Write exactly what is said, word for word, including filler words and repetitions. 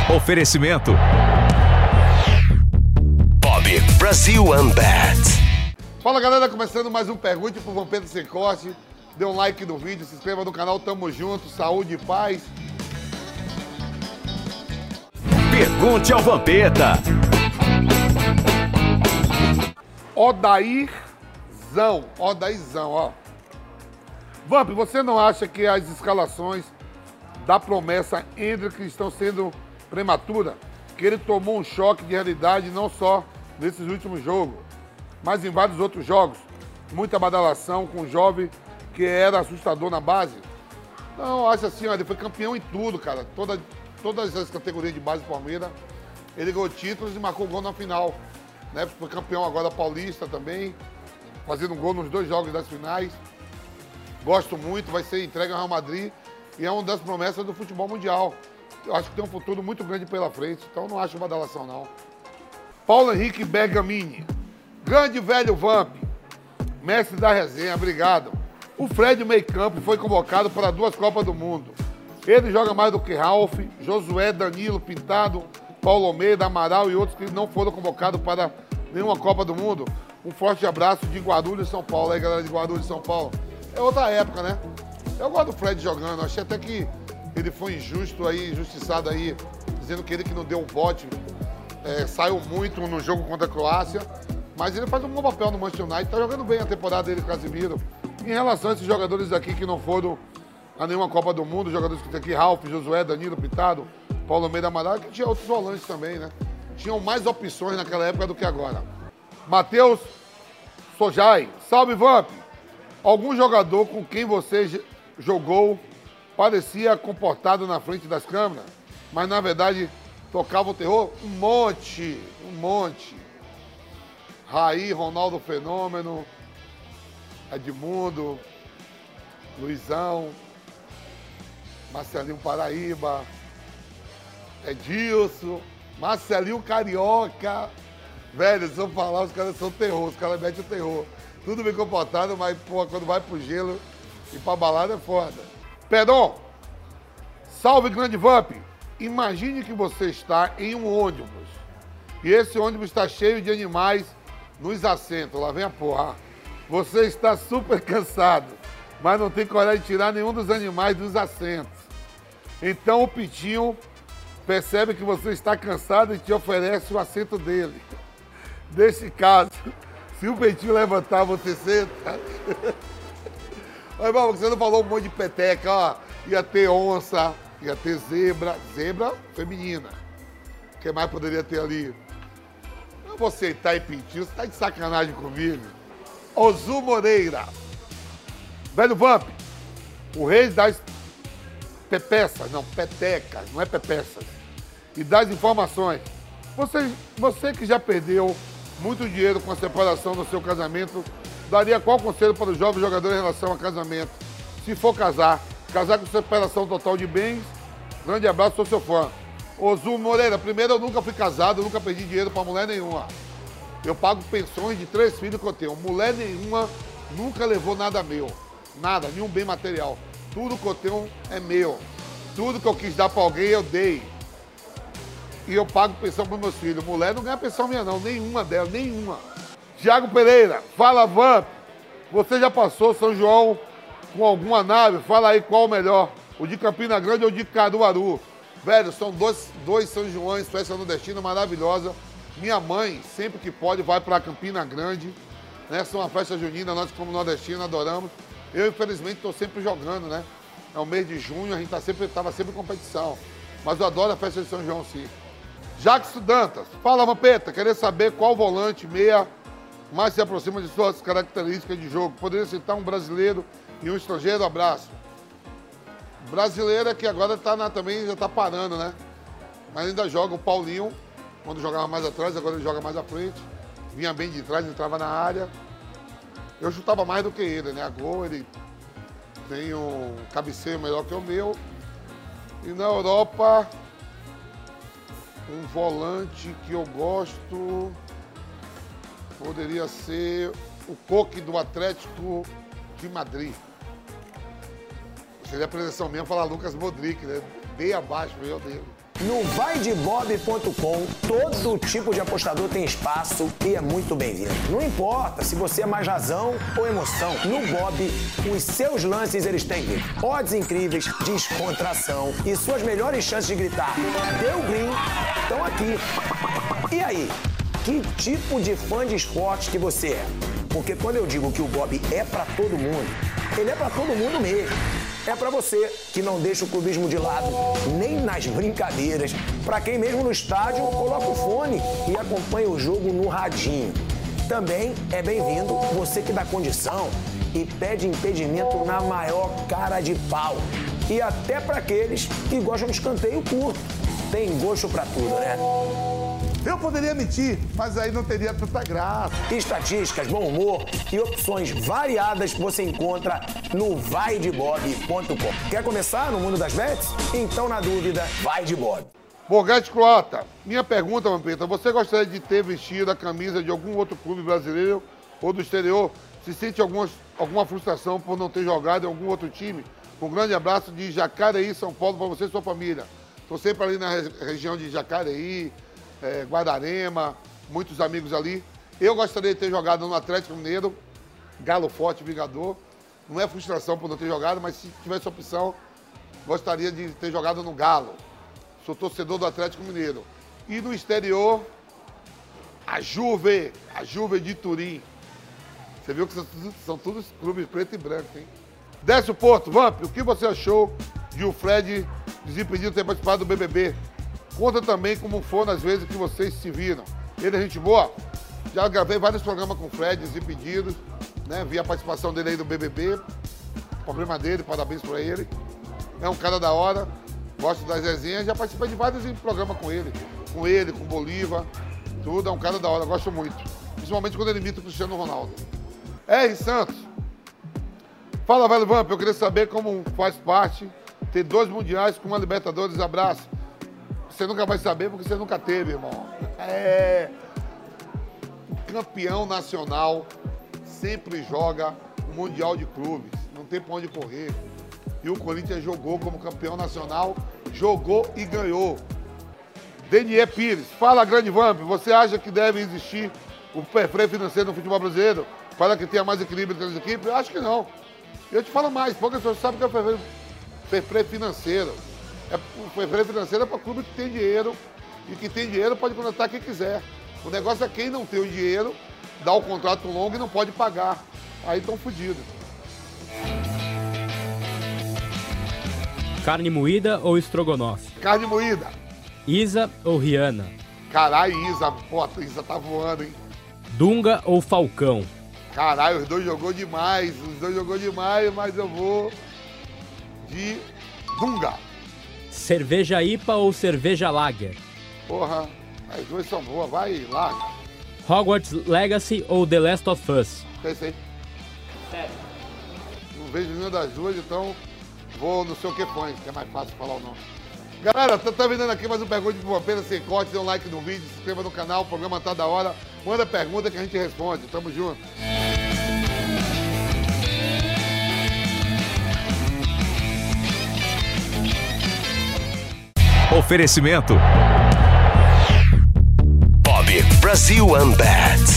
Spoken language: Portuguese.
Oferecimento Bob Brasil Unbat. Fala galera, começando mais um Pergunte pro Vampeta Sem Corte. Dê um like no vídeo, se inscreva no canal, tamo junto, saúde e paz. Pergunte ao Vampeta. Odairzão, Odairzão, ó. Vamp, você não acha que as escalações da promessa Endrick estão sendo prematuras? Que ele tomou um choque de realidade não só nesses últimos jogos, mas em vários outros jogos. Muita badalação com um jovem que era assustador na base. Não, acho assim, ó, ele foi campeão em tudo, cara. Toda, todas as categorias de base do Palmeiras, ele ganhou títulos e marcou gol na final. Né? Foi campeão agora paulista também, fazendo um gol nos dois jogos das finais. Gosto muito, vai ser entregue ao Real Madrid e é uma das promessas do futebol mundial. Eu acho que tem um futuro muito grande pela frente, então não acho badalação não. Paulo Henrique Bergamini, grande velho Vamp, mestre da resenha, obrigado. O Fred meio campo foi convocado para duas Copas do Mundo. Ele joga mais do que Ralf, Josué, Danilo, Pintado, Paulo Almeida, Amaral e outros que não foram convocados para nenhuma Copa do Mundo. Um forte abraço de Guarulhos, São Paulo. Aí, galera de Guarulhos, São Paulo. É outra época, né? Eu gosto do Fred jogando. Achei até que ele foi injusto aí, injustiçado aí, dizendo que ele que não deu o bote, é, saiu muito no jogo contra a Croácia. Mas ele faz um bom papel no Manchester United. Tá jogando bem a temporada dele, Casemiro. Em relação a esses jogadores aqui que não foram a nenhuma Copa do Mundo, jogadores que tem aqui, Ralf, Josué, Danilo, Pintado, Paulo Almeida, Amaral, que tinha outros volantes também, né? Tinham mais opções naquela época do que agora. Matheus Sojai, salve Vamp! Algum jogador com quem você jogou parecia comportado na frente das câmeras, mas na verdade tocava o terror? Um monte, um monte. Raí, Ronaldo Fenômeno, Edmundo, Luizão, Marcelinho Paraíba, Edilson, Marcelinho Carioca. Velho, se eu falar, os caras são terror, os caras metem o terror. Tudo bem comportado, mas, pô, quando vai pro gelo e pra balada é foda. Pedon, salve grande Vamp. Imagine que você está em um ônibus e esse ônibus está cheio de animais nos assentos. Lá vem a porra. Você está super cansado, mas não tem coragem de tirar nenhum dos animais dos assentos. Então o Pitinho percebe que você está cansado e te oferece o assento dele. Nesse caso, se o Pitinho levantar, você senta. Mas, você não falou um monte de peteca, ó. Ia ter onça, ia ter zebra. Zebra feminina. O que mais poderia ter ali? Eu vou aceitar e Pitinho, você tá de sacanagem comigo. Ozu Moreira. Velho Vamp, o rei das pepeças, não, petecas, não é pepeças. E das informações. Você, você que já perdeu muito dinheiro com a separação do seu casamento, daria qual conselho para o jovem jogador em relação a casamento? Se for casar, casar com separação total de bens, grande abraço, sou seu fã. Ozu Moreira, primeiro eu nunca fui casado, eu nunca perdi dinheiro para mulher nenhuma. Eu pago pensões de três filhos que eu tenho. Mulher nenhuma nunca levou nada meu. Nada, nenhum bem material. Tudo que eu tenho é meu. Tudo que eu quis dar para alguém, eu dei. E eu pago pensão para meus filhos. Mulher não ganha pensão minha não, nenhuma dela, nenhuma. Tiago Pereira, fala Vamp. Você já passou São João com alguma nave? Fala aí qual o melhor. O de Campina Grande ou o de Caruaru? Velho, são dois, dois São Joões, festa nordestina maravilhosa. Minha mãe, sempre que pode, vai para Campina Grande. Né? São uma festa junina, nós como nordestinos adoramos. Eu, infelizmente, estou sempre jogando, né? É o mês de junho, a gente tá sempre, tava sempre em competição. Mas eu adoro a festa de São João, sim. Jackson Dantas, fala Vampeta, queria saber qual volante meia mais se aproxima de suas características de jogo. Poderia citar um brasileiro e um estrangeiro? Abraço. Brasileiro é que agora tá na, também já tá parando, né? Mas ainda joga o Paulinho, quando jogava mais atrás, agora ele joga mais à frente. Vinha bem de trás, entrava na área. Eu chutava mais do que ele, né? A gol, ele tem um cabeceio melhor que o meu. E na Europa, um volante que eu gosto poderia ser o Coque do Atlético de Madrid. Seria a preleção mesmo falar Lucas Modric, né? Bem abaixo, meu Deus. No vai de bob ponto com, todo tipo de apostador tem espaço e é muito bem-vindo. Não importa se você é mais razão ou emoção. No Bob, os seus lances eles têm odds incríveis, descontração e suas melhores chances de gritar deu green estão aqui. E aí, que tipo de fã de esportes que você é? Porque quando eu digo que o Bob é pra todo mundo, ele é pra todo mundo mesmo. É pra você que não deixa o clubismo de lado, nem nas brincadeiras. Pra quem mesmo no estádio coloca o fone e acompanha o jogo no radinho. Também é bem-vindo você que dá condição e pede impedimento na maior cara de pau. E até pra aqueles que gostam de escanteio curto. Tem gosto pra tudo, né? Eu poderia mentir, mas aí não teria tanta graça. Estatísticas, bom humor e opções variadas você encontra no vai de bob ponto com. Quer começar no mundo das bets? Então, na dúvida, vai de Bob. Borghetti Croata, minha pergunta, Vampeta, você gostaria de ter vestido a camisa de algum outro clube brasileiro ou do exterior? Se sente alguma, alguma frustração por não ter jogado em algum outro time? Um grande abraço de Jacareí, São Paulo, para você e sua família. Estou sempre ali na região de Jacareí, É, Guararema, muitos amigos ali. Eu gostaria de ter jogado no Atlético Mineiro, Galo Forte, Vingador. Não é frustração por não ter jogado, mas se tivesse opção, gostaria de ter jogado no Galo. Sou torcedor do Atlético Mineiro. E no exterior, a Juve, a Juve de Turim. Você viu que são, são todos clubes preto e branco, hein? Décio Porto, Vamp, o que você achou de o Fred desimpedido ter participado do B B B? Conta também como foram as vezes que vocês se viram. Ele é gente boa? Já gravei vários programas com o Fred, Desimpedidos, né? Vi a participação dele aí do B B B. Problema dele, parabéns pra ele. É um cara da hora, gosto das resenhas. Já participei de vários programas com ele. Com ele, com o Bolívar, tudo. É um cara da hora, gosto muito. Principalmente quando ele imita o Cristiano Ronaldo. R. Santos. Fala, velho Vamp, eu queria saber como faz parte ter dois mundiais com uma Libertadores. Abraço. Você nunca vai saber porque você nunca teve, irmão. É... O campeão nacional sempre joga o Mundial de Clubes. Não tem pra onde correr. E o Corinthians jogou como campeão nacional, jogou e ganhou. Denier Pires. Fala, grande Vamp. Você acha que deve existir o fair play financeiro no futebol brasileiro para que tenha mais equilíbrio entre as equipes? Eu acho que não. Eu te falo mais. Poucas pessoas sabem que é o fair play financeiro. É, o fair play financeiro é para clube que tem dinheiro e que tem dinheiro pode contratar quem quiser. O negócio é quem não tem o dinheiro, dá o contrato longo e não pode pagar. Aí estão fodidos. Carne moída ou estrogonofe? Carne moída. Isa ou Rihanna? Caralho, Isa. Pô, a Isa tá voando, hein? Dunga ou Falcão? Caralho, os dois jogou demais. Os dois jogou demais, mas eu vou de Dunga. Cerveja I P A ou cerveja Lager? Porra, as duas são boas, vai, larga. Hogwarts Legacy ou The Last of Us? Esse aí. Sério? Não vejo nenhuma das duas, então vou no seu que põe, que é mais fácil falar o nome. Galera, tá, tá vendo aqui mais um Pergunta de Vampeta sem corte, dê um like no vídeo, se inscreva no canal, o programa tá da hora. Manda pergunta que a gente responde, tamo junto. Oferecimento Bob Brasil Unbat.